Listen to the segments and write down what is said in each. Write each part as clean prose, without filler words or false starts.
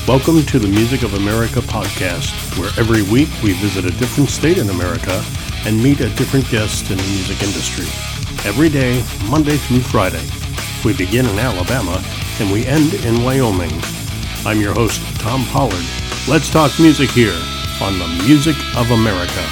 Welcome to the Music of America podcast, where every week we visit a different state in America and meet a different guest in the music industry. Every day, Monday through Friday. We begin in Alabama and we end in Wyoming. I'm your host, Tom Pollard. Let's talk music here on the Music of America.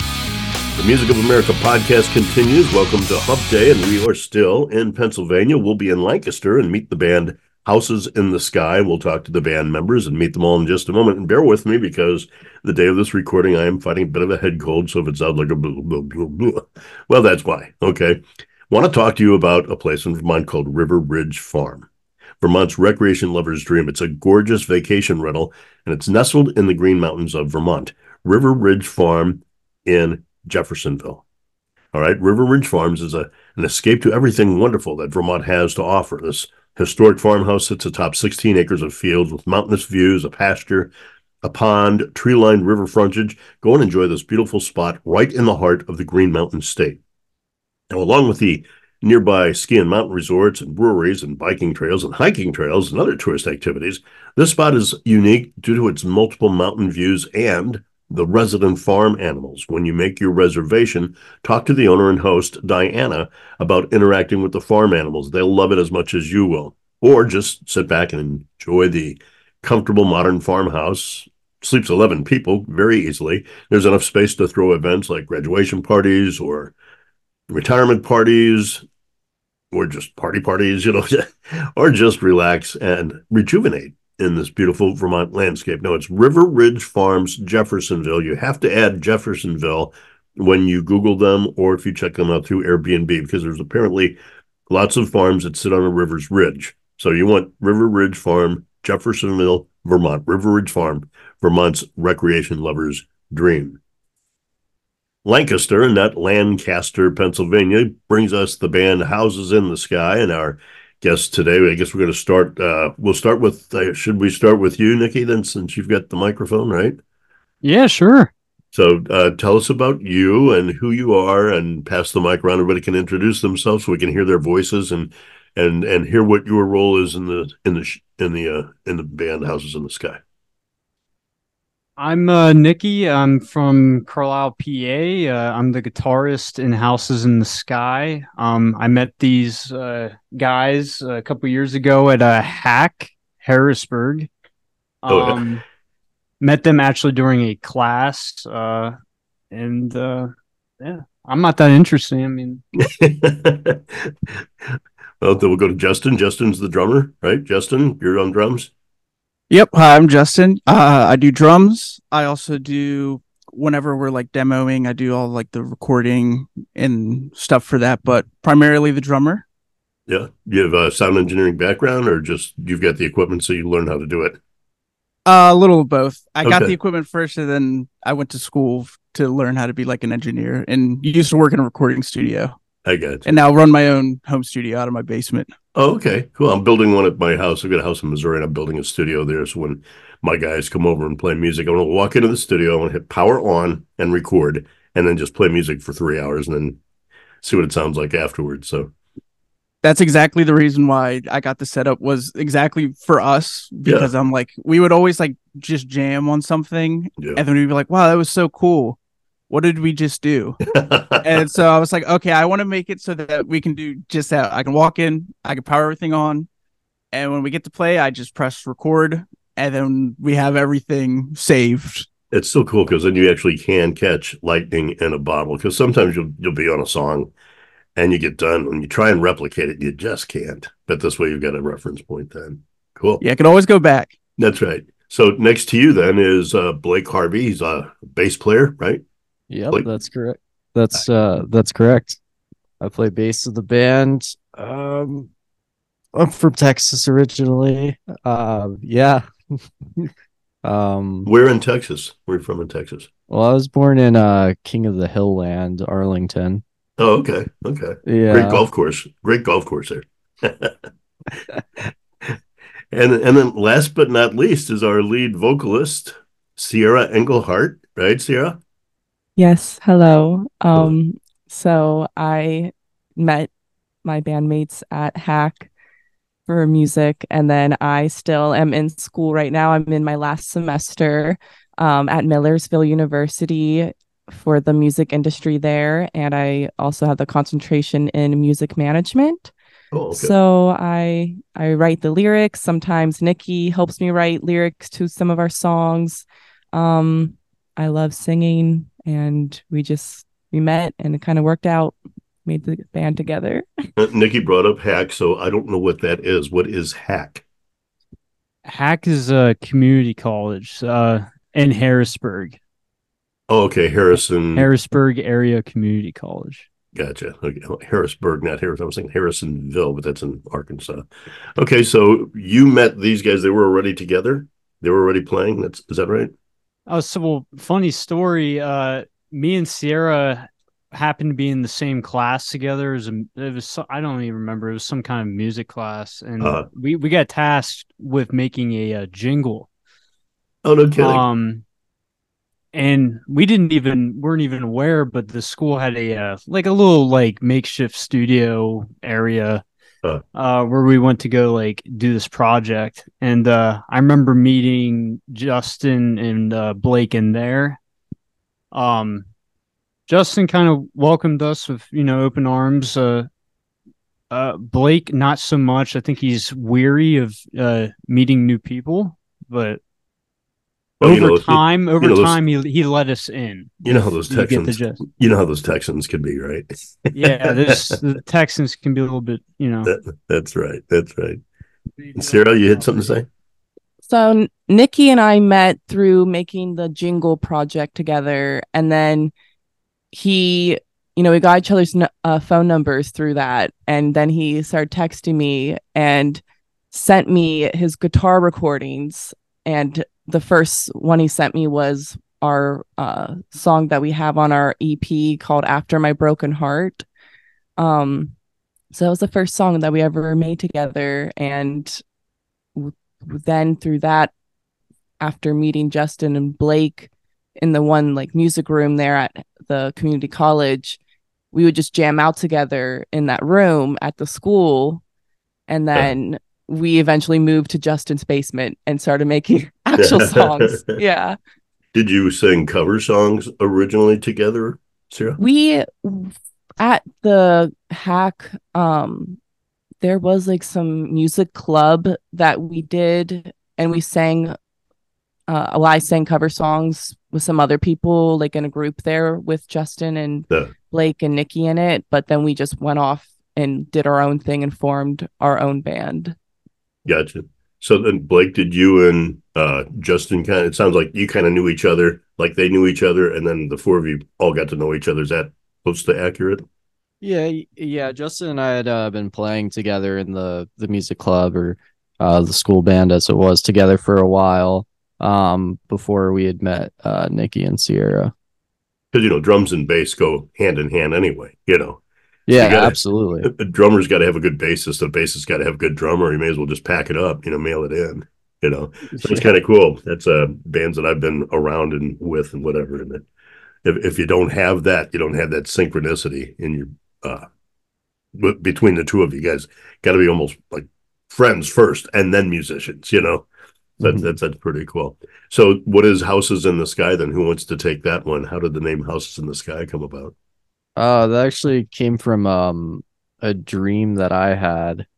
The Music of America podcast continues. Welcome to Hump Day, and we are still in Pennsylvania. We'll be in Lancaster and meet the band Houses in the Sky. We'll talk to the band members and meet them all in just a moment. And bear with me, because the day of this recording, I am fighting a bit of a head cold, so if it sounds like a blah, blah, blah, blah, well, that's why. Okay. Want to talk to you about a place in Vermont called River Ridge Farm. Vermont's recreation lover's dream. It's a gorgeous vacation rental, and it's nestled in the Green Mountains of Vermont. River Ridge Farm in Jeffersonville. All right. River Ridge Farms is an escape to everything wonderful that Vermont has to offer. This historic farmhouse sits atop 16 acres of fields with mountainous views, a pasture, a pond, tree-lined river frontage. Go and enjoy this beautiful spot right in the heart of the Green Mountain State. Now, along with the nearby ski and mountain resorts and breweries and biking trails and hiking trails and other tourist activities, this spot is unique due to its multiple mountain views and the resident farm animals. When you make your reservation, talk to the owner and host, Diana, about interacting with the farm animals. They'll love it as much as you will. Or just sit back and enjoy the comfortable modern farmhouse. Sleeps 11 people very easily. There's enough space to throw events like graduation parties or retirement parties or just parties, or just relax and rejuvenate in this beautiful Vermont landscape. Now, it's River Ridge Farms, Jeffersonville. You have to add Jeffersonville when you Google them or if you check them out through Airbnb, because there's apparently lots of farms that sit on a river's ridge. So you want River Ridge Farm, Jeffersonville, Vermont. River Ridge Farm, Vermont's recreation lover's dream. Lancaster, and not Lancaster, Pennsylvania, brings us the band Houses in the Sky, and our guest today, I guess we're going to start, we'll start with, should we start with you, Nikki, then, since you've got the microphone, right? Yeah, sure. So tell us about you and who you are, and pass the mic around. Everybody can introduce themselves so we can hear their voices and hear what your role is in the band Houses in the Sky. I'm Nikki. I'm from Carlisle, PA. I'm the guitarist in Houses in the Sky. I met these guys a couple years ago at Hack, Harrisburg. Yeah. Met them actually during a class, and yeah, I'm not that interesting. I mean, well, then we'll go to Justin. Justin's the drummer, right? Justin, you're on drums. Yep. Hi, I'm Justin. I do drums. I also do, whenever we're like demoing, I do all like the recording and stuff for that, but primarily the drummer. Yeah. You have a sound engineering background, or just you've got the equipment so you learn how to do it? A little of both. I got the equipment first, and then I went to school to learn how to be like an engineer, and used to work in a recording studio. I got you. And now run my own home studio out of my basement. Oh, okay, cool. I'm building one at my house. I've got a house in Missouri, and I'm building a studio there. So when my guys come over and play music, I want to walk into the studio, I want to hit power on and record, and then just play music for 3 hours and then see what it sounds like afterwards. So that's exactly the reason why I got the setup, was exactly for us, because I'm like, we would always like just jam on something, and then we'd be like, wow, that was so cool. What did we just do? And so I was like, okay, I want to make it so that we can do just that. I can walk in, I can power everything on, and when we get to play, I just press record, and then we have everything saved. It's so cool, because then you actually can catch lightning in a bottle, because sometimes you'll be on a song and you get done. When you try and replicate it, you just can't. But this way you've got a reference point then. Cool. Yeah, I can always go back. That's right. So next to you then is Blake Harvey. He's a bass player, right? Yep, Blake? That's correct. That's correct. I play bass in the band. I'm from Texas originally. Yeah. Where in Texas? Where are you from in Texas? Well, I was born in King of the Hill land, Arlington. Oh, okay. Yeah. Great golf course there. and then last but not least is our lead vocalist, Sierra Engelhart, right, Sierra? Yes, hello. So I met my bandmates at Hack for music. And then I still am in school right now. I'm in my last semester at Millersville University for the music industry there. And I also have the concentration in music management. Oh, okay. So I write the lyrics. Sometimes Nikki helps me write lyrics to some of our songs. I love singing, and we met and it kind of worked out, made the band together. Nikki brought up Hack, so I don't know what that is. What is Hack? Hack is a community college in Harrisburg. Oh, okay. Harrisburg Area Community College. Gotcha. Okay. Harrisburg, not Harris. I was thinking Harrisonville, but that's in Arkansas. Okay, so you met these guys. They were already together. They were already playing. Is that right? Oh, so well, funny story. Me and Sierra happened to be in the same class together. I don't even remember. It was some kind of music class, and we got tasked with making a jingle. Oh, no kidding. And we weren't even aware, but the school had a little makeshift studio area where we went to go do this project. And I remember meeting Justin and Blake in there. Justin kind of welcomed us with, open arms. Blake, not so much. I think he's weary of meeting new people, but over time, he let us in. You know how those Texans. You know how those Texans can be, right? Yeah, the Texans can be a little bit, That's right. Sarah, you had something to say? So Nikki and I met through making the jingle project together, and then we got each other's phone numbers through that, and then he started texting me and sent me his guitar recordings, and the first one he sent me was our song that we have on our EP called After My Broken Heart. So that was the first song that we ever made together. And then through that, after meeting Justin and Blake in the one music room there at the community college, we would just jam out together in that room at the school. And then we eventually moved to Justin's basement and started making actual songs. Yeah. Did you sing cover songs originally together, Sarah? We, at the Hack, there was some music club that we did, and we sang, I sang cover songs with some other people, in a group there with Justin and Blake and Nikki in it. But then we just went off and did our own thing and formed our own band. Gotcha. So then, Blake, did you and Justin it sounds like you kind of knew each other, like they knew each other, and then the four of you all got to know each other. Is that close to accurate? Yeah. Justin and I had been playing together in the music club or the school band, as it was, together for a while before we had met Nikki and Sierra. Because, drums and bass go hand in hand anyway, Yeah, absolutely. A drummer's got to have a good bassist. A bassist got to have a good drummer. You may as well just pack it up, mail it in, So it's kind of cool. That's bands that I've been around and with and whatever. And if you don't have that, you don't have that synchronicity in your between the two of you guys. Got to be almost like friends first and then musicians. That's pretty cool. So what is Houses in the Sky then? Who wants to take that one? How did the name Houses in the Sky come about? That actually came from a dream that I had,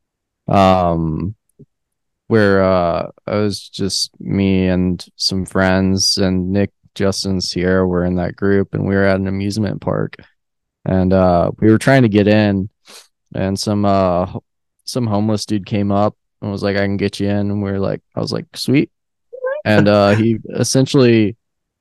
where I was just me and some friends, and Nick, Justin, Sierra were in that group, and we were at an amusement park, and we were trying to get in, and some homeless dude came up and was like, "I can get you in," and I was like, "Sweet," and he essentially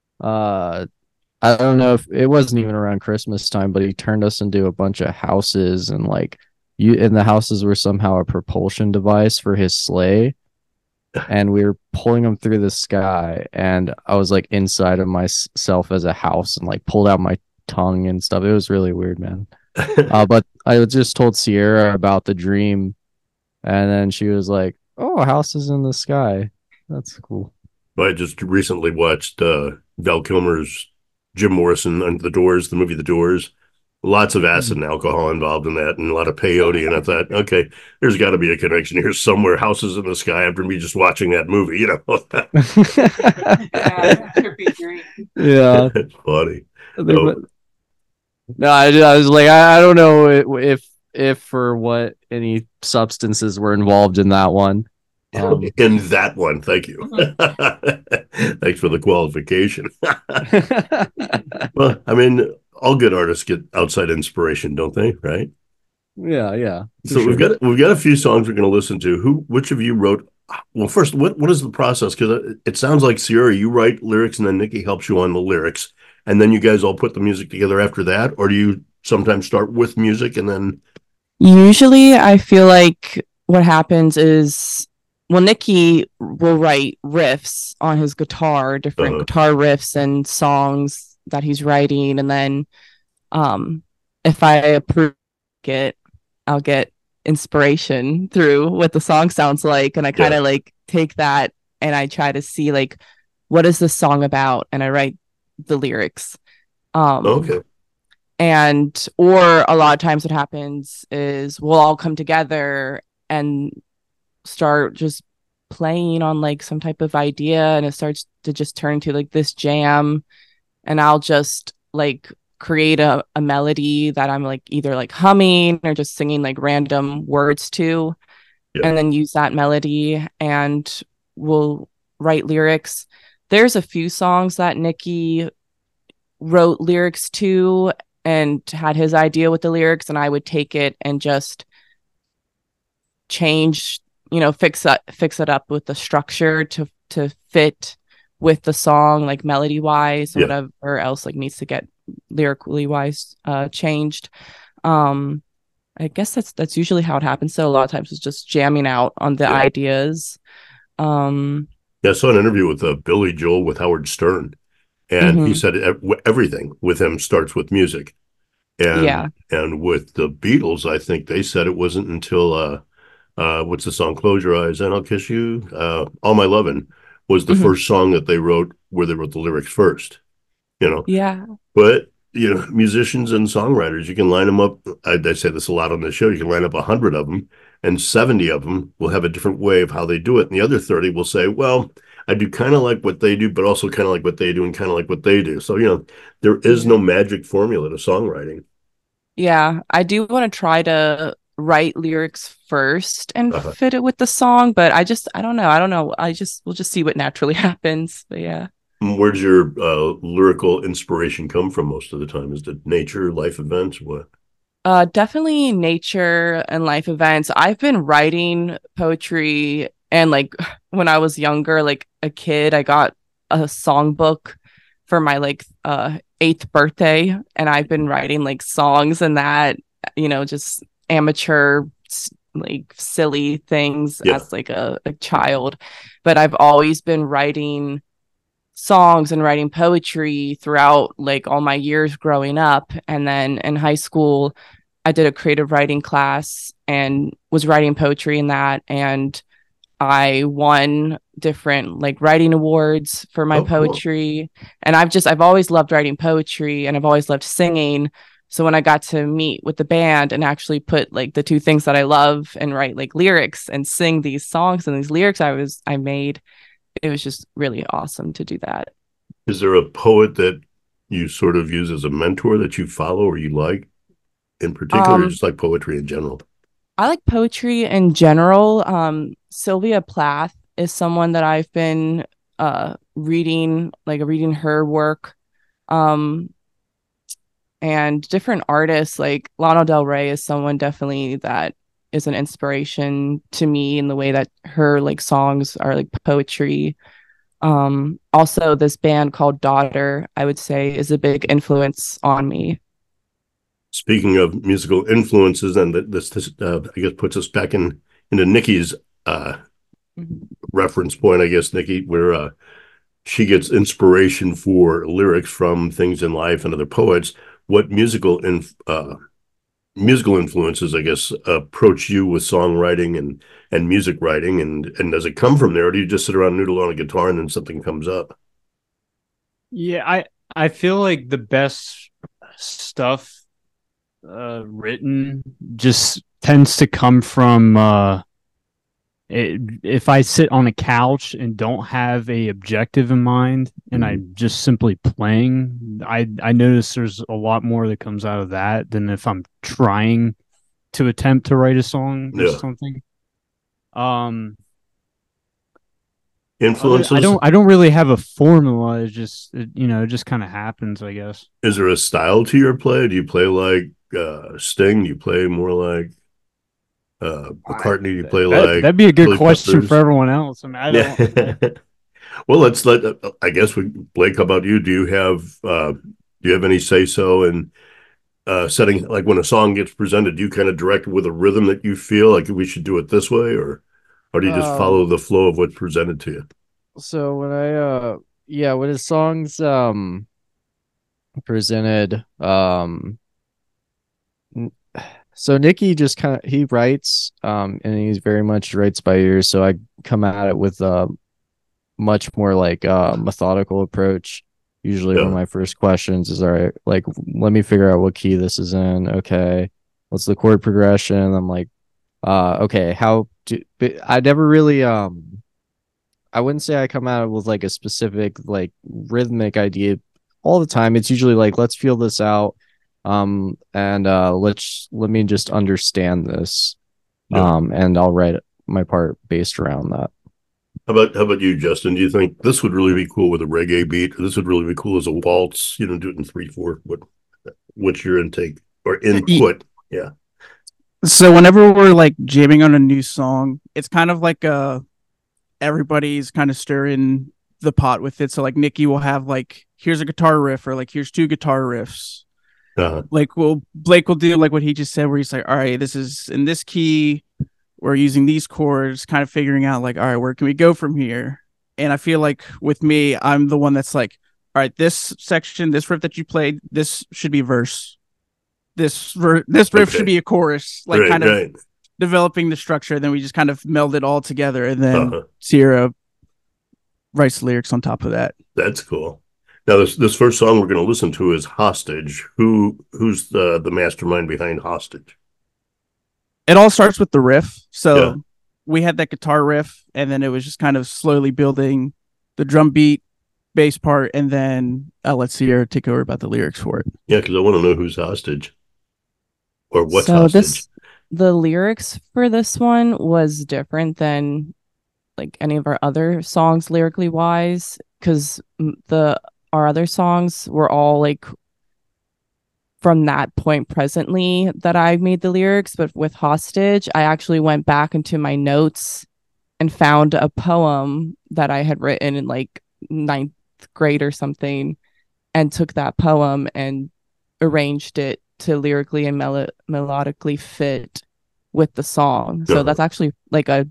I don't know if it wasn't even around Christmas time, but he turned us into a bunch of houses, and and the houses were somehow a propulsion device for his sleigh, and we were pulling him through the sky, and I was inside of myself as a house and pulled out my tongue and stuff. It was really weird, man. But I just told Sierra about the dream, and then she was like, "Oh, Houses in the Sky. That's cool." I just recently watched Val Kilmer's Jim Morrison and The Doors, the movie The Doors, lots of acid and alcohol involved in that, and a lot of peyote. And I thought, okay, there's got to be a connection here somewhere. Houses in the Sky after me just watching that movie, you know. Yeah, It's funny. No, I was like, I don't know if or what any substances were involved in that one. In that one, thank you. Thanks for the qualification. Well, I mean, all good artists get outside inspiration, don't they? Right? Yeah. So we've got a few songs we're going to listen to. Which of you wrote? Well, first, what is the process? Because it sounds like, Sierra, you write lyrics and then Nikki helps you on the lyrics, and then you guys all put the music together after that, or do you sometimes start with music and then? Usually, I feel like what happens is, well, Nikki will write riffs on his guitar, different guitar riffs and songs that he's writing, and then if I approve it, I'll get inspiration through what the song sounds like, and I kind of like take that and I try to see like, what is this song about, and I write the lyrics. Okay. And or a lot of times what happens is we'll all come together and start just playing on like some type of idea, and it starts to just turn into like this jam, and I'll just like create a melody that I'm like either like humming or just singing like random words to, and then use that melody, and we'll write lyrics. There's a few songs that Nikki wrote lyrics to and had his idea with the lyrics, and I would take it and just change, fix it up with the structure to fit with the song, like melody wise, whatever else like needs to get lyrically wise changed. I guess that's usually how it happens. So a lot of times it's just jamming out on the ideas. I saw an interview with Billy Joel with Howard Stern, and he said everything with him starts with music. And with the Beatles, I think they said it wasn't until what's the song? Close Your Eyes and I'll Kiss You. All My Lovin' was the first song that they wrote where they wrote the lyrics first. Yeah. But musicians and songwriters, you can line them up. I say this a lot on the show. You can line up 100 of them, and 70 of them will have a different way of how they do it, and the other 30 will say, "Well, I do kind of like what they do, but also kind of like what they do, and kind of like what they do." So there is no magic formula to songwriting. Yeah, I do want to try to write lyrics first and fit it with the song, but I don't know. We'll just see what naturally happens. But yeah. Where does your lyrical inspiration come from most of the time? Is it nature, life events, what? Definitely nature and life events. I've been writing poetry, and like when I was younger, like a kid, I got a songbook for my like 8th birthday, and I've been writing like songs and that, just amateur like silly things as like a child. But I've always been writing songs and writing poetry throughout like all my years growing up. And then in high school I did a creative writing class and was writing poetry in that, and I won different like writing awards for my poetry. Cool. And I've always loved writing poetry, and I've always loved singing. So when I got to meet with the band and actually put like the two things that I love and write like lyrics and sing these songs and these lyrics I made, it was just really awesome to do that. Is there a poet that you sort of use as a mentor that you follow or you like in particular, or just like poetry in general? I like poetry in general. Sylvia Plath is someone that I've been reading her work. And different artists like Lana Del Rey is someone definitely that is an inspiration to me in the way that her like songs are like poetry. Also this band called Daughter, I would say, is a big influence on me. Speaking of musical influences, and this I guess puts us back into Nikki's reference point, I guess, Nikki, where she gets inspiration for lyrics from things in life and other poets. What musical influences, I guess, approach you with songwriting and music writing, and does it come from there, or do you just sit around and noodle on a guitar and then something comes up? Yeah, I feel like the best stuff written just tends to come from if I sit on a couch and don't have a objective in mind and I'm just simply playing, I notice there's a lot more that comes out of that than if I'm trying to attempt to write a song or something. Influences? I don't really have a formula. It just it just kind of happens, I guess. Is there a style to your play? Do you play like Sting? Do you play more like McCartney? Do you play like that'd be a good Chili question Peppers? for everyone else. I mean, I don't. Well, let's let. I guess Blake. How about you? Do you have any say so in setting, like when a song gets presented? Do you kind of direct with a rhythm that you feel like we should do it this way, or do you just follow the flow of what's presented to you? So when when his songs presented, so Nicky just he writes, and he's very much writes by ear. So I come at it with a much more like methodical approach. Usually one of my first questions is, all right, like, let me figure out what key this is in. Okay, what's the chord progression? I'm like, okay, I never really, I wouldn't say I come at it with like a specific like rhythmic idea all the time. It's usually like, let's feel this out. And let me just understand this. And I'll write my part based around that. How about you, Justin? Do you think this would really be cool with a reggae beat, or this would really be cool as a waltz? Do it in 3/4. What's your intake or input? Yeah. So whenever we're like jamming on a new song, it's kind of like everybody's kind of stirring the pot with it. So like Nicky will have like, here's a guitar riff, or like here's 2 guitar riffs. Like Blake will do like what he just said, where he's like, all right, this is in this key, we're using these chords, kind of figuring out like, all right, where can we go from here? And I feel like with me, I'm the one that's like, all right, this section, this riff that you played, this should be verse. This riff should be a chorus, like developing the structure. Then we just kind of meld it all together, and then Sierra writes the lyrics on top of that. That's cool. Now, this first song we're going to listen to is "Hostage." Who's the mastermind behind "Hostage"? It all starts with the riff. So we had that guitar riff, and then it was just kind of slowly building the drum beat, bass part, and then I'll let Sierra take over about the lyrics for it. Yeah, because I want to know who's hostage. Or what's hostage? The lyrics for this one was different than like any of our other songs lyrically wise, because our other songs were all like from that point presently that I made the lyrics. But with Hostage, I actually went back into my notes and found a poem that I had written in like 9th grade or something, and took that poem and arranged it to lyrically and melodically fit with the song. So that's actually like a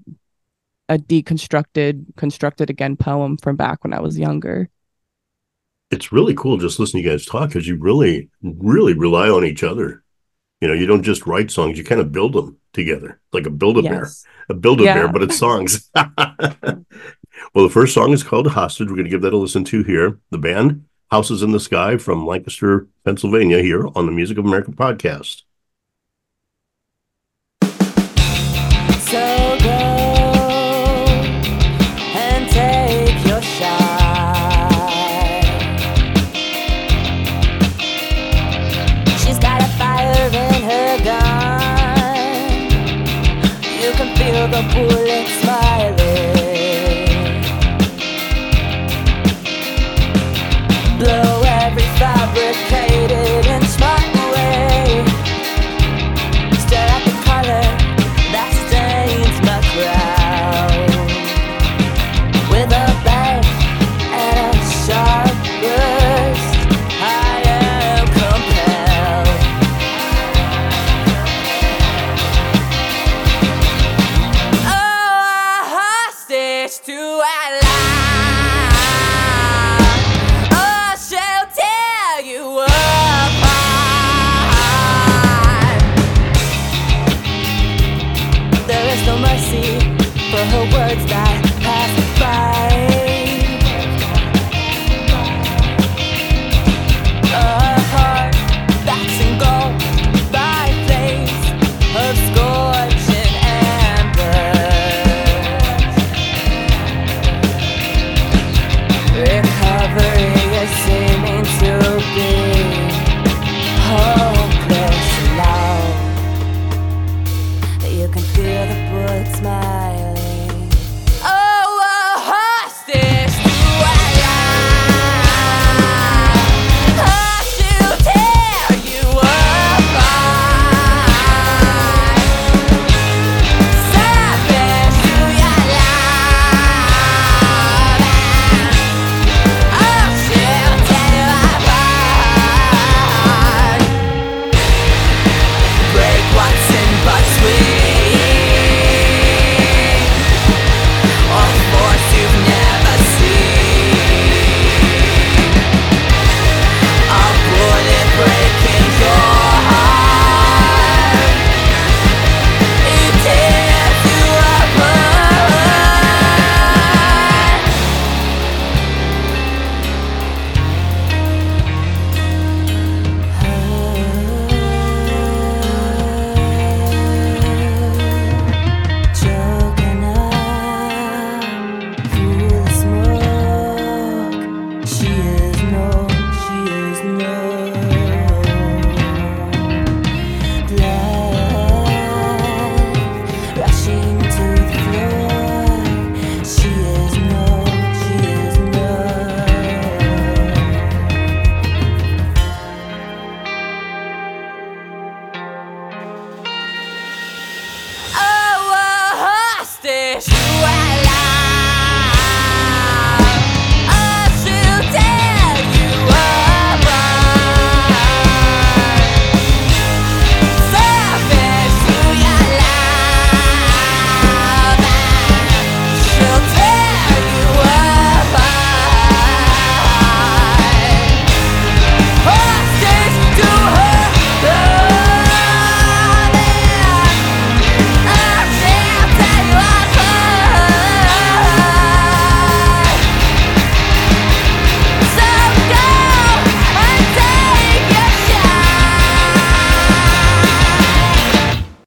constructed again poem from back when I was younger. It's really cool just listening to you guys talk, because you really, really rely on each other. You don't just write songs, you kind of build them together, like a Build-A-Bear. A Build-A-Bear, but it's songs. Well, the first song is called "Hostage." We're going to give that a listen to here. The band, Houses in the Sky from Lancaster, Pennsylvania, here on the Music of America podcast. So go and take your shot. She's got a fire in her gun. You can feel the bullet smiling. Blow every fabricated and smart way. Stare at the color that stains my crowd. With a bang and a sharp burst, I am compelled. Oh, a hostage to our life. Oh, she'll tear you apart. There is no mercy for her words that pass by. A heart that's engulfed by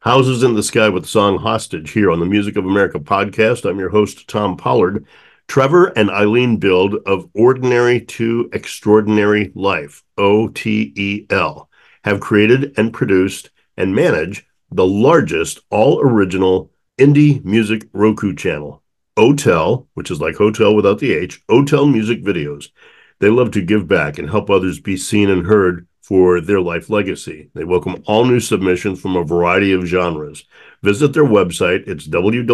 Houses in the Sky with the song Hostage here on the Music of America podcast. I'm your host, Tom Pollard. Trevor and Eileen Bild of Ordinary to Extraordinary Life, OTEL, have created and produced and manage the largest all-original indie music Roku channel, OTEL, which is like hotel without the H, OTEL Music Videos. They love to give back and help others be seen and heard for their life legacy. They welcome all new submissions from a variety of genres. Visit their website. It's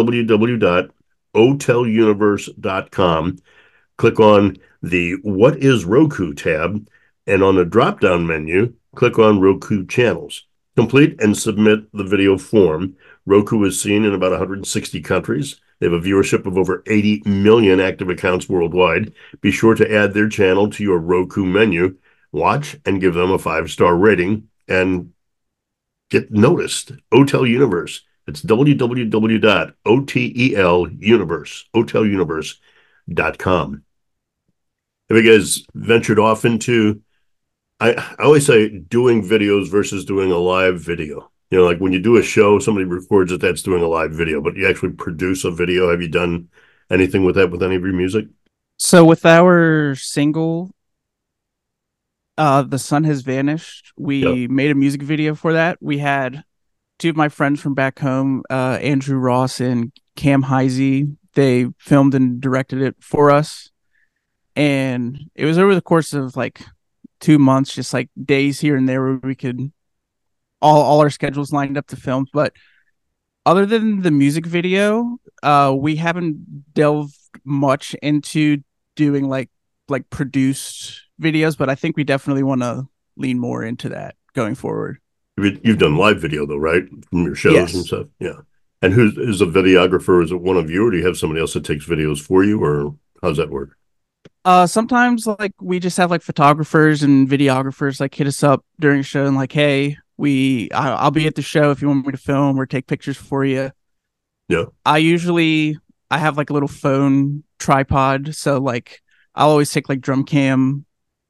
www.oteluniverse.com. Click on the What is Roku tab, and on the drop-down menu, click on Roku Channels. Complete and submit the video form. Roku is seen in about 160 countries. They have a viewership of over 80 million active accounts worldwide. Be sure to add their channel to your Roku menu. Watch and give them a 5-star rating and get noticed. OTEL Universe. It's www.oteluniverse.com. Have you guys ventured off into, I always say doing videos versus doing a live video. You know, like when you do a show, somebody records it, that's doing a live video, but you actually produce a video. Have you done anything with that with any of your music? So with our single, The Sun Has Vanished, we made a music video for that. We had two of my friends from back home, Andrew Ross and Cam Heisey. They filmed and directed it for us. And it was over the course of like 2 months, just like days here and there where we could all our schedules lined up to film. But other than the music video, we haven't delved much into doing like produced videos, but I think we definitely want to lean more into that going forward. You've done live video though, right? From your shows Yes. and stuff. Yeah. And who's a videographer? Is it one of you, or do you have somebody else that takes videos for you, or how's that work? Sometimes like we just have like photographers and videographers like hit us up during a show and like, hey, I'll be at the show if you want me to film or take pictures for you. Yeah. I have like a little phone tripod, so like I'll always take like drum cam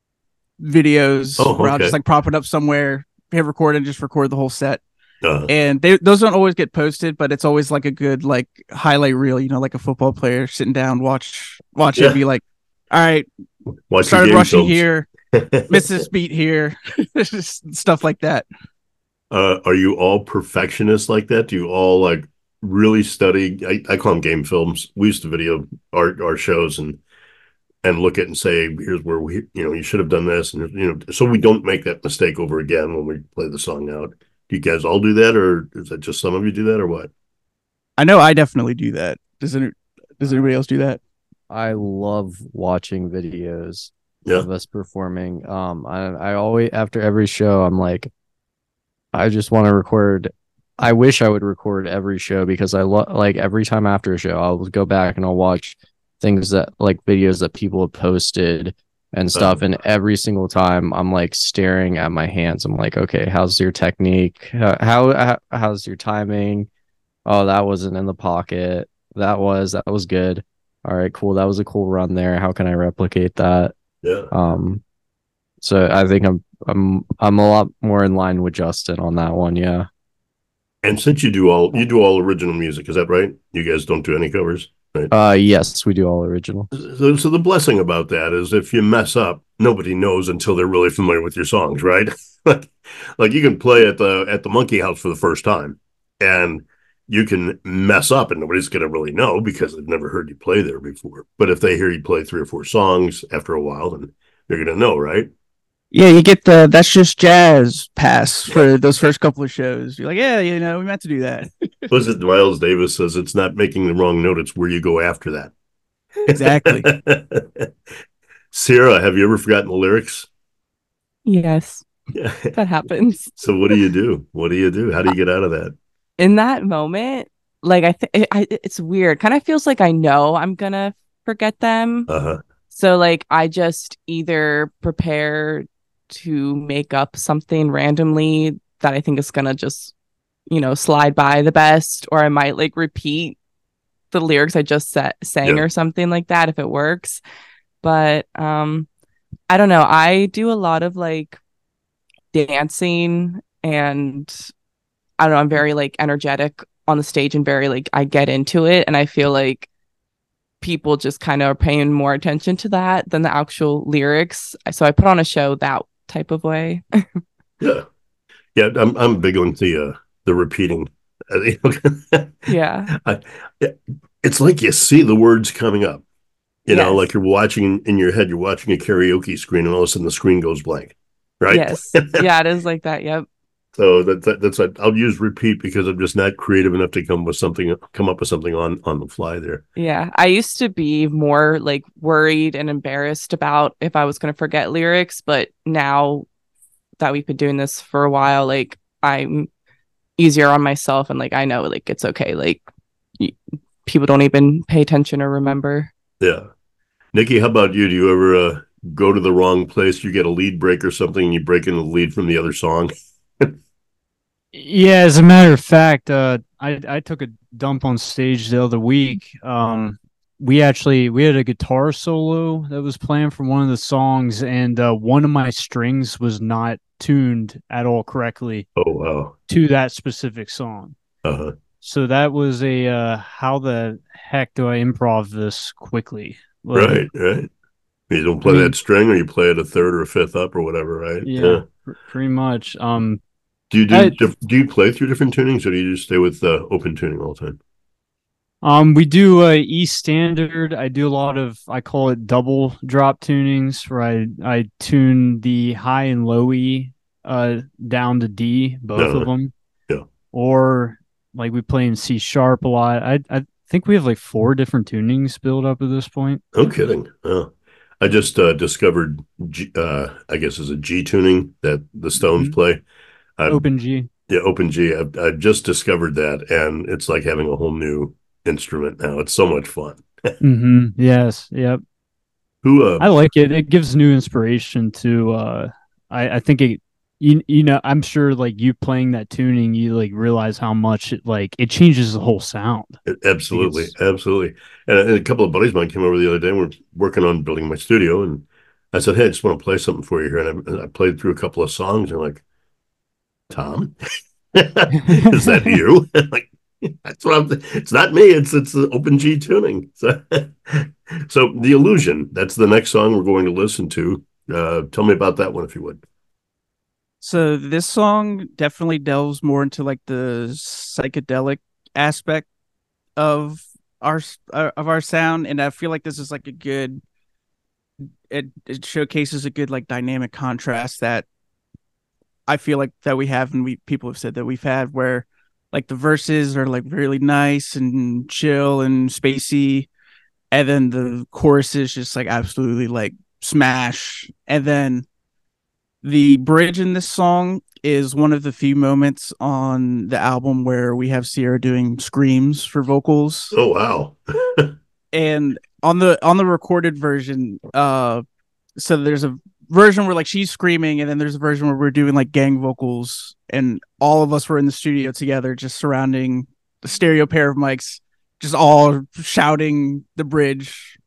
videos where I'll just like prop it up somewhere, hit record, and just record the whole set. And those don't always get posted, but it's always like a good like highlight reel, you know, like a football player sitting down, watch it and be like, all right, started rushing here, missed this beat here, just stuff like that. Are you all perfectionists like that? Do you all like really study? I call them game films. We used to video our shows and look at and say, here's where you should have done this, and so we don't make that mistake over again when we play the song out. Do you guys all do that, or is it just some of you do that, or what? I know I definitely do that. Does anybody else do that? I love watching videos Yeah. of us performing. I always, after every show, I'm like, I just want to record. I wish I would record every show because like every time after a show, I'll go back and I'll watch things that like videos that people have posted and stuff. And every single time I'm like staring at my hands. I'm like, okay, how's your technique? How's your timing? Oh, that wasn't in the pocket. That was good. All right, cool. That was a cool run there. How can I replicate that? Yeah. So I think I'm a lot more in line with Justin on that one. Yeah. And since you do all original music, is that right? You guys don't do any covers, right? Yes, we do all original. So the blessing about that is if you mess up, nobody knows until they're really familiar with your songs, right? like you can play at the Monkey House for the first time, and you can mess up and nobody's going to really know because they've never heard you play there before. But if they hear you play 3 or 4 songs after a while, then they're going to know, right? Yeah, you get the That's Just Jazz pass for those first couple of shows. You're like, yeah, we meant to do that. Was it Miles Davis says it's not making the wrong note, it's where you go after that. Exactly. Sarah, have you ever forgotten the lyrics? Yes, that happens. So what do you do? How do you get out of that? In that moment, like it's weird. Kind of feels like I know I'm gonna forget them. So like I just either prepare to make up something randomly that I think is gonna just slide by the best, or I might like repeat the lyrics I just sang or something like that if it works. But I don't know. I do a lot of like dancing and I don't know, I'm very like energetic on the stage and very like I get into it, and I feel like people just kind of are paying more attention to that than the actual lyrics. So I put on a show that type of way. Yeah. Yeah, I'm big on the repeating. Yeah. It's like you see the words coming up. You know, Yes. like you're watching in your head, you're watching a karaoke screen, and all of a sudden the screen goes blank. Right? Yes. Yeah, it is like that. Yep. So that's I'll use repeat because I'm just not creative enough to come up with something on the fly there. Yeah. I used to be more like worried and embarrassed about if I was going to forget lyrics, but now that we've been doing this for a while, like I'm easier on myself, and like I know like it's okay. Like people don't even pay attention or remember. Yeah. Nikki, how about you? Do you ever go to the wrong place? You get a lead break or something, and you break into the lead from the other song? Yeah, as a matter of fact, I took a dump on stage the other week. We had a guitar solo that was playing for one of the songs, and one of my strings was not tuned at all correctly Oh, wow. to that specific song. Uh-huh. So that was a how the heck do I improv this quickly? Like, Right. You don't play that string, or you play it a third or a fifth up or whatever, right? Yeah. Pretty much. Do you play through different tunings, or do you just stay with open tuning all the time? We do E standard. I do a lot of, I call it double drop tunings, where I tune the high and low E down to D, both of them. Yeah. Or like we play in C sharp a lot. I think we have like 4 different tunings built up at this point. No kidding. Oh. I just discovered I guess is a G tuning that the Stones play. Open G. Yeah, Open G. I just discovered that, and it's like having a whole new instrument now. It's so much fun. Yes. Yep. I like it. It gives new inspiration to. I think it. You know, I'm sure like you playing that tuning, you like realize how much it changes the whole sound. Absolutely. And a couple of buddies of mine came over the other day. We're working on building my studio, and I said, "Hey, I just want to play something for you here." And I played through a couple of songs, and like, Tom, is that you? Like, that's what it's not me. It's the Open G tuning. So The Illusion, that's the next song we're going to listen to. Tell me about that one, if you would. So this song definitely delves more into like the psychedelic aspect of our sound, and I feel like this is like a good. It showcases a good like dynamic contrast that I feel like that we have, and people have said that we've had, where like the verses are like really nice and chill and spacey, and then the chorus is just like absolutely like smash, and then the bridge in this song is one of the few moments on the album where we have Sierra doing screams for vocals. Oh wow. And on the recorded version, so there's a version where like she's screaming, and then there's a version where we're doing like gang vocals, and all of us were in the studio together just surrounding the stereo pair of mics, just all shouting the bridge.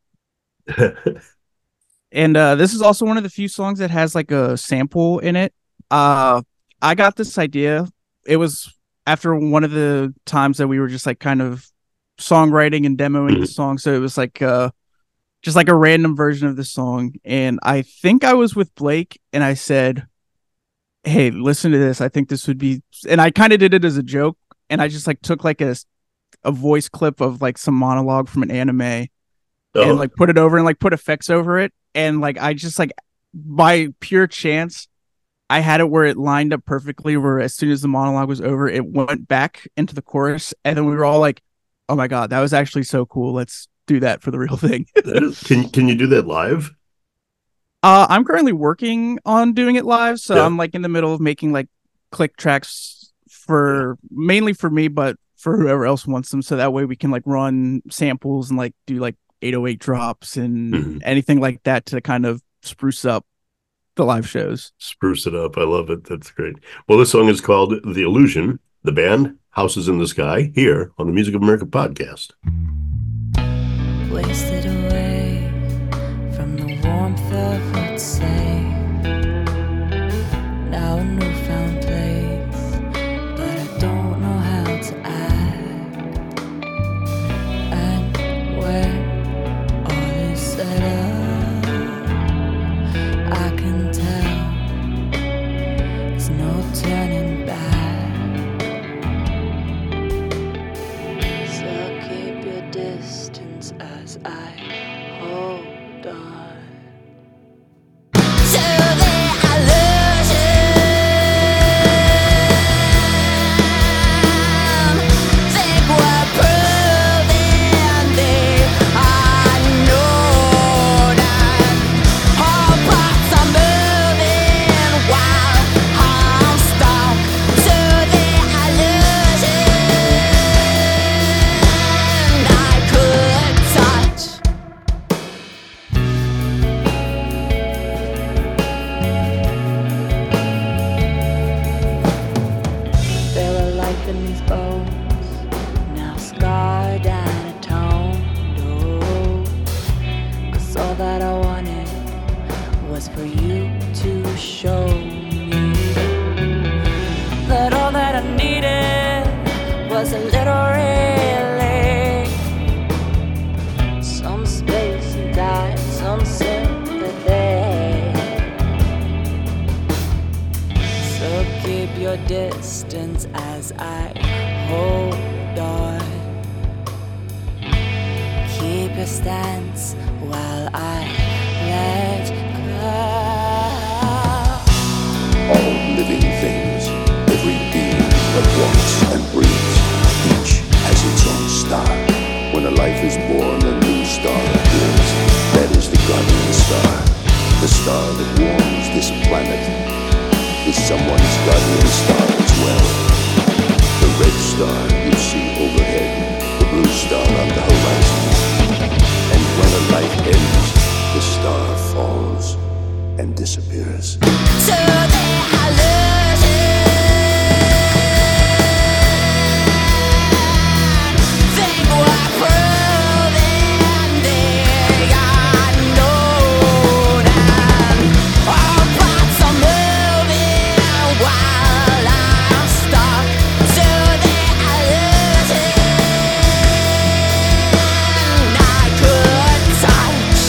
And this is also one of the few songs that has like a sample in it. I got this idea. It was after one of the times that we were just like kind of songwriting and demoing the song. So it was like just like a random version of the song. And I think I was with Blake, and I said, "Hey, listen to this. I think this would be," and I kind of did it as a joke. And I just like took like a voice clip of like some monologue from an anime and like put it over and like put effects over it. And like, I just like by pure chance, I had it where it lined up perfectly, where as soon as the monologue was over, it went back into the chorus. And then we were all like, "Oh my God, that was actually so cool. Let's do that for the real thing." Can you do that live? I'm currently working on doing it live. So Yeah. I'm like in the middle of making like click tracks mainly for me, but for whoever else wants them. So that way we can like run samples and like do like 808 drops and anything like that to kind of spruce up the live shows. Spruce it up. I love it. That's great. Well, this song is called The Illusion. The band, Houses in the Sky, here on the Music of America podcast. Wasted away from the warmth of what's safe. Now a newfound place, but I don't I hold on to the illusion. Think we're proving the unknown, and all parts are moving while I'm stuck to the illusion I could touch. There were life in these bones, now scarred and atoned. Oh, 'cause all that I wanted was for you to show me that all that I needed was a little relief, some space and time, some sympathy. So keep your distance as I hold on. Keep your stance while I let go. All living things, every being that walks and breathes, each has its own star. When a life is born, a new star appears. That is the guardian star, the star that warms this planet. Is someone's guardian star as well. The red star you see overhead, the blue star on the horizon. And when a life ends, the star falls and disappears. To the illusion. Think we're proving the unknown, and all parts are moving while I'm stuck to the illusion I could touch.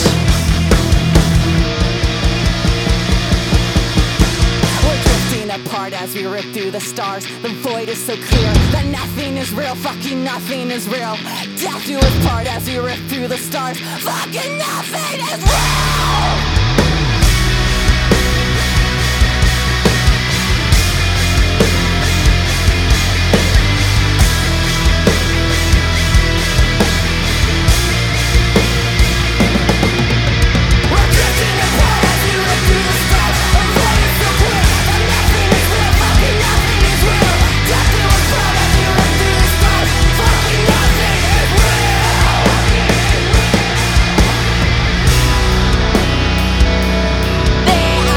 We're drifting apart as we rip through the stars. The void is so clear that nothing is real. Fucking nothing is real. Death do its part as we rip through the stars. Fucking nothing is real. We're drifting apart as we rip through the stars. The void is so clear that nothing is real. Fucking nothing is real. Death do its part as we rip through the stars. Fucking nothing is real. The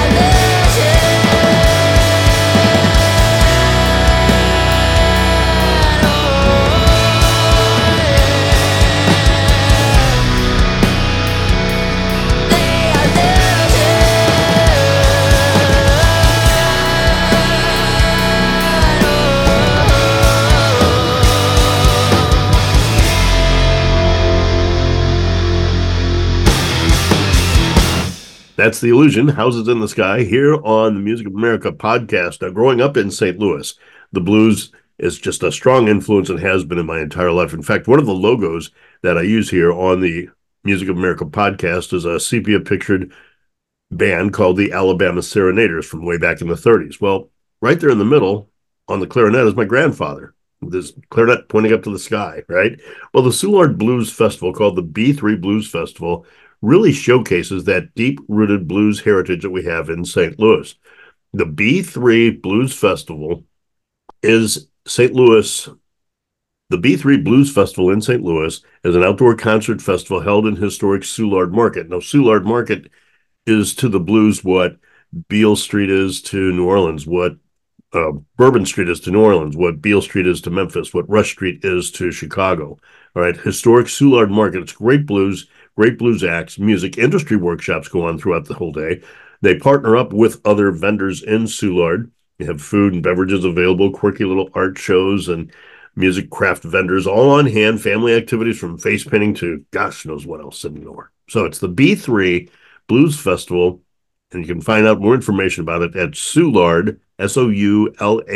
That's The Illusion, Houses in the Sky, here on the Music of America podcast. Now, growing up in St. Louis, the blues is just a strong influence and has been in my entire life. In fact, one of the logos that I use here on the Music of America podcast is a sepia-pictured band called the Alabama Serenaders from way back in the 30s. Well, right there in the middle on the clarinet is my grandfather, with his clarinet pointing up to the sky, right? Well, the Soulard Blues Festival, called the B3 Blues Festival, really showcases that deep-rooted blues heritage that we have in St. Louis. The B3 Blues Festival is St. Louis. The B3 Blues Festival in St. Louis is an outdoor concert festival held in historic Soulard Market. Now, Soulard Market is to the blues what Beale Street is to New Orleans, what Bourbon Street is to New Orleans, what Beale Street is to Memphis, what Rush Street is to Chicago. All right, historic Soulard Market. It's great blues acts, music industry workshops go on throughout the whole day. They partner up with other vendors in Soulard. You have food and beverages available, quirky little art shows and music craft vendors all on hand, family activities from face painting to gosh knows what else and more. So it's the B3 Blues Festival, and you can find out more information about it at Soulard,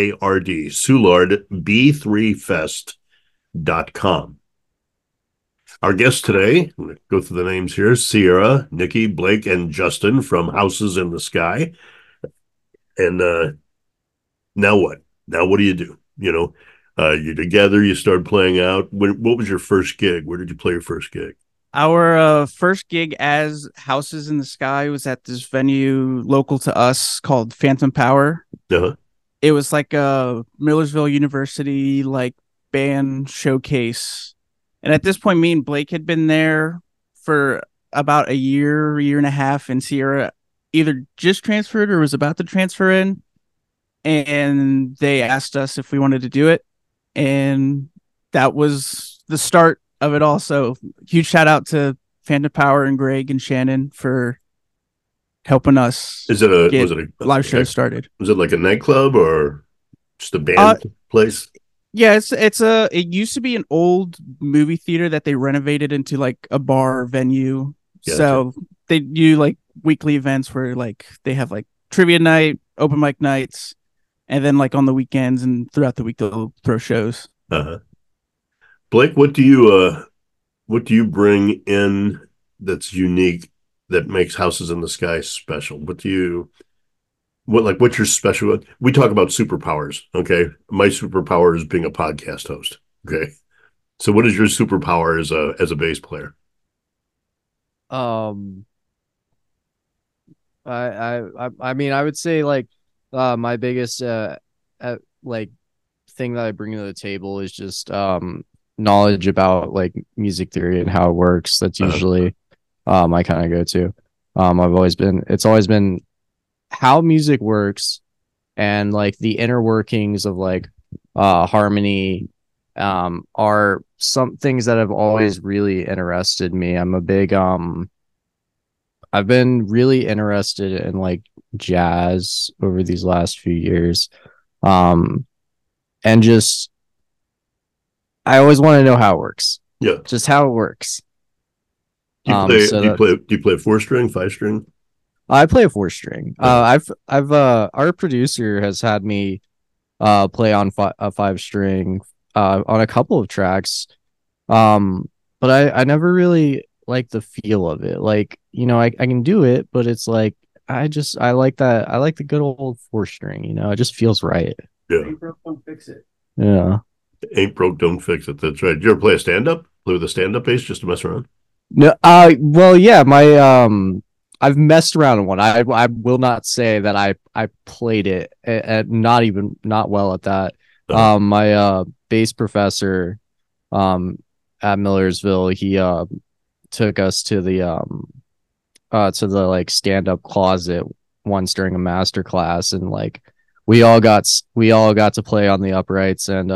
Soulard, B3Fest.com. Our guests today, I'm going to go through the names here: Sierra, Nikki, Blake, and Justin from Houses in the Sky. And now what? Now what do you do? You're together, you start playing out. What was your first gig? Where did you play your first gig? Our first gig as Houses in the Sky was at this venue local to us called Phantom Power. Uh-huh. It was like a Millersville University like band showcase. And at this point, me and Blake had been there for about a year and a half, and Sierra either just transferred or was about to transfer in. And they asked us if we wanted to do it. And that was the start of it all. So huge shout out to Phantom Power and Greg and Shannon for helping us was it a live show started. Was it like a nightclub or just a band place? Yeah, it used to be an old movie theater that they renovated into like a bar venue. Gotcha. So they do like weekly events where like they have like trivia night, open mic nights, and then like on the weekends and throughout the week they'll throw shows. Blake, what do you bring in that's unique that makes Houses in the Sky special? What's your special? We talk about superpowers, okay? My superpower is being a podcast host, okay? So what is your superpower as a bass player? I mean, I would say like my biggest like thing that I bring to the table is just knowledge about like music theory and how it works. That's usually I kind of go to. It's always been how music works and like the inner workings of like harmony are some things that have always really interested me. I'm a big I've been really interested in like jazz over these last few years. And just I always want to know how it works. Yeah. Just how it works. Do you play a 4-string, 5-string? I play a 4-string. I've our producer has had me play on a 5-string on a couple of tracks. But I never really like the feel of it. Like, I can do it, but it's like I like that. I like the good old 4-string, it just feels right. Yeah. Ain't broke, don't fix it. Yeah. Ain't broke, don't fix it. That's right. Did you ever play a stand-up? Play with a stand-up bass just to mess around? No, well, yeah, I've messed around in one. I will not say that I played it at not well at that. My bass professor at Millersville, he took us to the like stand-up closet once during a master class, and like we all got to play on the uprights, and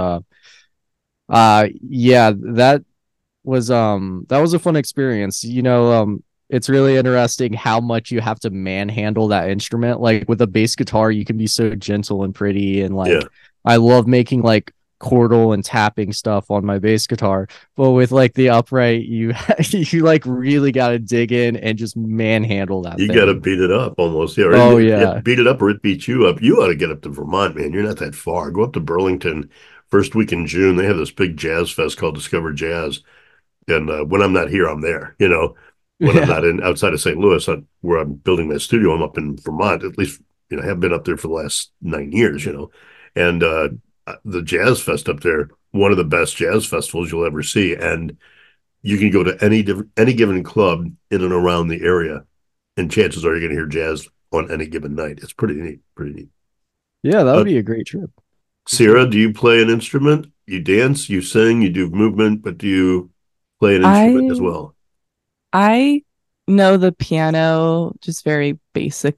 yeah, that was a fun experience. It's really interesting how much you have to manhandle that instrument. Like with a bass guitar, you can be so gentle and pretty, and like I love making like chordal and tapping stuff on my bass guitar, but with like the upright, you like really got to dig in and just manhandle that. You got to beat it up almost. Yeah. Oh yeah. Beat it up or it beats you up. You ought to get up to Vermont, man. You're not that far. Go up to Burlington first week in June. They have this big jazz fest called Discover Jazz. And when I'm not here, I'm there, when I'm not outside of St. Louis, where I'm building my studio, I'm up in Vermont, at least, I have been up there for the last 9 years, and the Jazz Fest up there, one of the best jazz festivals you'll ever see. And you can go to any given club in and around the area, and chances are you're going to hear jazz on any given night. It's pretty neat. Yeah, that would be a great trip. Sierra, do you play an instrument? You dance, you sing, you do movement, but do you play an instrument as well? I know the piano just very basic.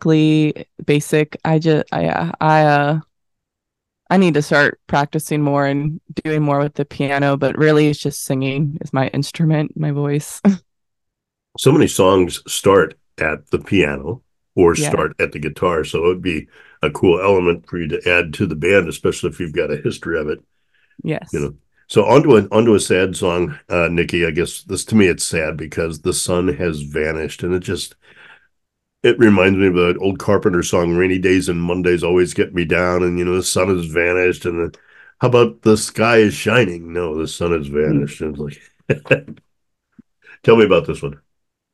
I need to start practicing more and doing more with the piano, but really it's just singing is my instrument, my voice. So many songs start at the piano or start at the guitar, so it would be a cool element for you to add to the band, especially if you've got a history of it. Yes. So onto a sad song, Nikki. I guess to me it's sad because the sun has vanished, and it reminds me of an old Carpenter song, "Rainy Days and Mondays Always Get Me Down," and the sun has vanished, and how about the sky is shining? No, the sun has vanished. And it's like Tell me about this one.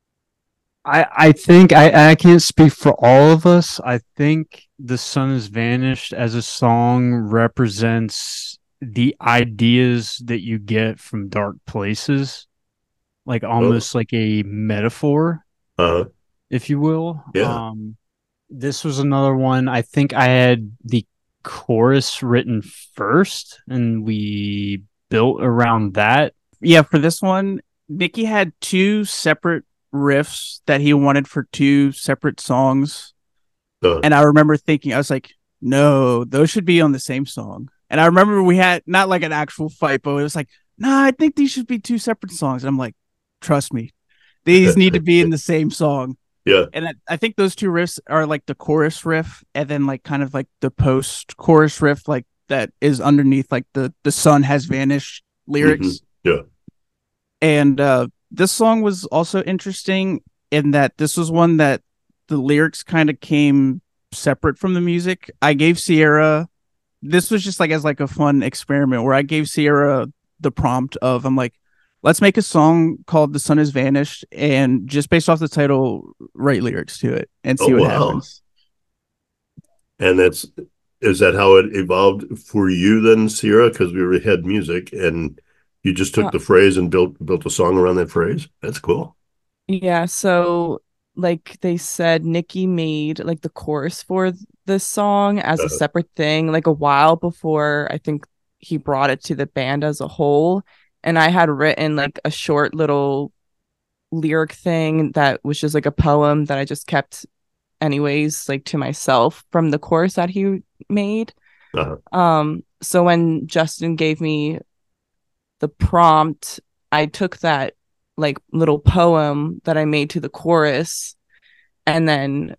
I think I can't speak for all of us. I think The Sun Has Vanished as a song represents the ideas that you get from dark places, like almost like a metaphor, if you will. Yeah. This was another one. I think I had the chorus written first, and we built around that. Yeah, for this one, Nicky had two separate riffs that he wanted for two separate songs. And I remember thinking, I was like, no, those should be on the same song. And I remember we had not like an actual fight, but it was like, nah, I think these should be two separate songs. And I'm like, trust me, these need to be in the same song. Yeah. And I think those two riffs are like the chorus riff and then like kind of like the post chorus riff, like that is underneath like the sun has vanished lyrics. Mm-hmm. Yeah. And this song was also interesting in that this was one that the lyrics kind of came separate from the music. I gave Sierra, this was just like as like a fun experiment where I gave Sierra the prompt of, I'm like, let's make a song called The Sun Has Vanished, and just based off the title, write lyrics to it and see what happens. And is that how it evolved for you then, Sierra? Because we already had music and you just took the phrase and built a song around that phrase? That's cool. Yeah, so like they said, Nicky made like the chorus for this song as a separate thing, like a while before I think he brought it to the band as a whole. And I had written like a short little lyric thing that was just like a poem that I just kept anyways, like to myself from the chorus that he made. So when Justin gave me the prompt, I took that like little poem that I made to the chorus and then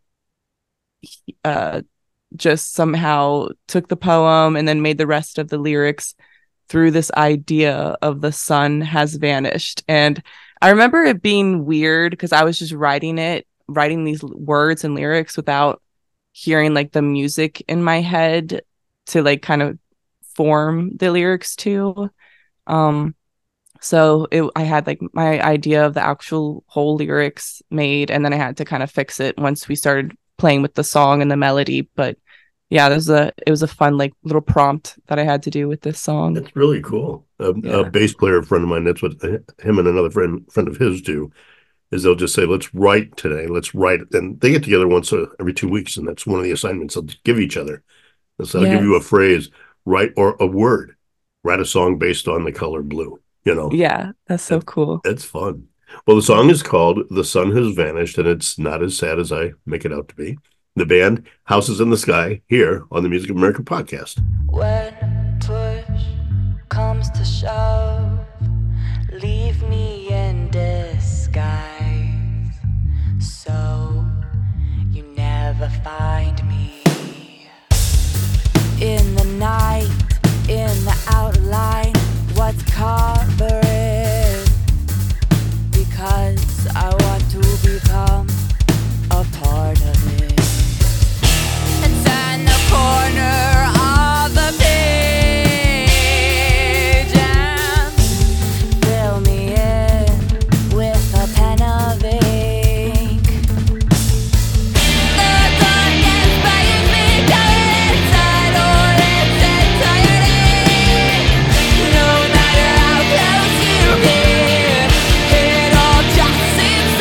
just somehow took the poem and then made the rest of the lyrics through this idea of the sun has vanished. And I remember it being weird because I was just writing these words and lyrics without hearing like the music in my head to like kind of form the lyrics to. So I had like my idea of the actual whole lyrics made, and then I had to kind of fix it once we started playing with the song and the melody. But yeah, it was a fun like little prompt that I had to do with this song. That's really cool. A bass player friend of mine, that's what him and another friend of his do, is they'll just say, let's write today. Let's write. And they get together once every 2 weeks, and that's one of the assignments they'll give each other. And so I'll give you a phrase, write, or a word, write a song based on the color blue. You know? Yeah, that's so cool. It's fun. Well, the song is called The Sun Has Vanished, and it's not as sad as I make it out to be. The band, Houses in the Sky, here on the Music of America podcast. When push comes to shove, leave me in disguise, so you never find me. In the night, in the outline, what's covering? Because I want to become a part of it. It's in the corner of the page, and fill me in with a pen of ink. The darkest brings me down inside or its entirety. No matter how close you get, it all just seems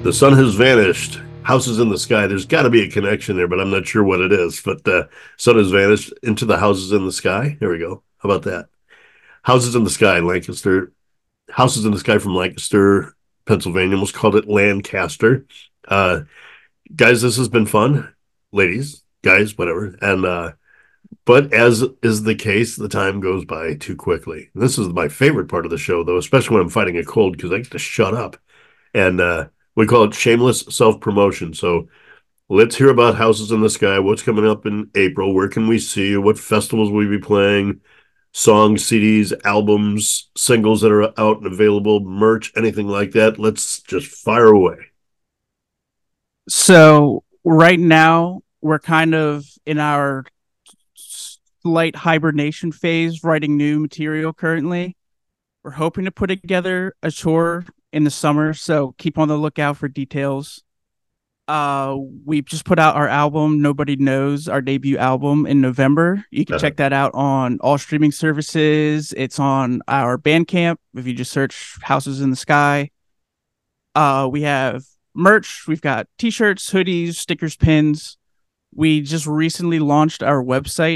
The sun has vanished. Houses in the sky. There's got to be a connection there, but I'm not sure what it is. But sun has vanished into the houses in the sky. Here we go. How about that? Houses in the sky, Lancaster. Houses in the sky from Lancaster, Pennsylvania. Almost called it Lancaster. Guys, this has been fun. Ladies, guys, whatever. And but as is the case, the time goes by too quickly. This is my favorite part of the show, though, especially when I'm fighting a cold, because I get to shut up. And we call it shameless self-promotion. So let's hear about Houses in the Sky. What's coming up in April? Where can we see you? What festivals will we be playing? Songs, CDs, albums, singles that are out and available, merch, anything like that. Let's just fire away. So right now, we're kind of in our slight hibernation phase, writing new material currently. We're hoping to put together a tour in the summer, so keep on the lookout for details. We just put out our album, Nobody Knows, our debut album, in November. You can check that out on all streaming services. It's on our Bandcamp if you just search Houses in the Sky. We have merch. We've got t-shirts, hoodies, stickers, pins. We just recently launched our website,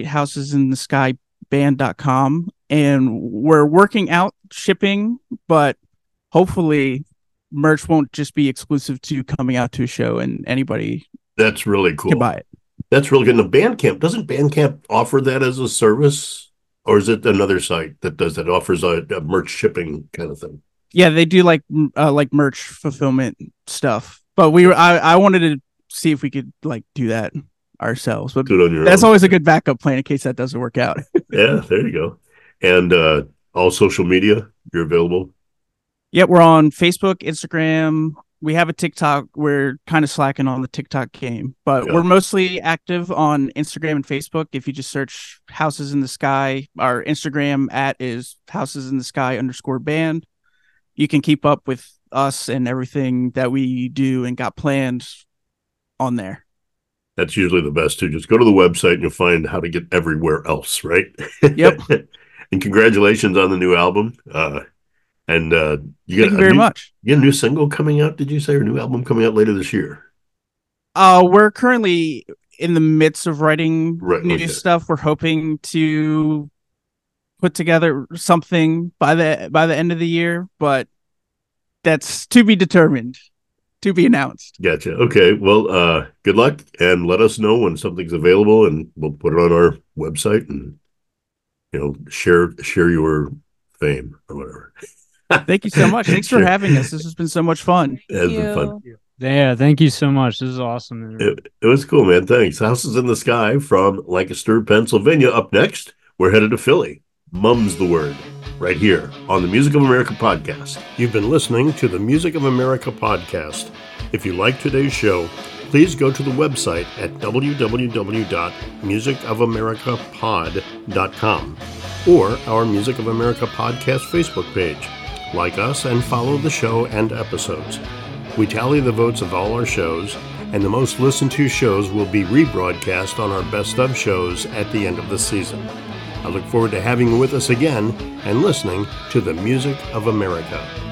housesintheskyband.com, and we're working out shipping, but hopefully merch won't just be exclusive to coming out to a show and anybody That's really cool. can buy it. That's really good. Now, Bandcamp, doesn't Bandcamp offer that as a service? Or is it another site that does that, offers a merch shipping kind of thing? Yeah, they do like merch fulfillment stuff. But I wanted to see if we could like do that ourselves. But Do it on your that's own. always a good backup plan in case that doesn't work out. Yeah, there you go. And all social media, you're available. Yep, we're on Facebook, Instagram. We have a TikTok. We're kind of slacking on the TikTok game, but Yeah. we're mostly active on Instagram and Facebook. If you just search Houses in the Sky, our Instagram is @HousesInTheSky_band. You can keep up with us and everything that we do and got planned on there. That's usually the best too. Just go to the website and you'll find how to get everywhere else, right? Yep. And congratulations on the new album. And you Thank you very much. You got a new single coming out, did you say, or a new album coming out later this year? We're currently in the midst of writing Right, new okay. stuff. We're hoping to put together something by the end of the year, but that's to be determined, to be announced. Gotcha. Okay. Well, good luck, and let us know when something's available, and we'll put it on our website and share your fame or whatever. Thank you so much. Thanks for Sure. having us. This has been so much fun. It has been fun. Yeah, thank you so much. This is awesome. It was cool, man. Thanks. Houses in the Sky from Lancaster, Pennsylvania. Up next, we're headed to Philly. Mum's the word, right here on the Music of America podcast. You've been listening to the Music of America podcast. If you like today's show, please go to the website at www.musicofamericapod.com or our Music of America podcast Facebook page. Like us and follow the show and episodes. We tally the votes of all our shows, and the most listened to shows will be rebroadcast on our best of shows at the end of the season. I look forward to having you with us again and listening to the Music of America.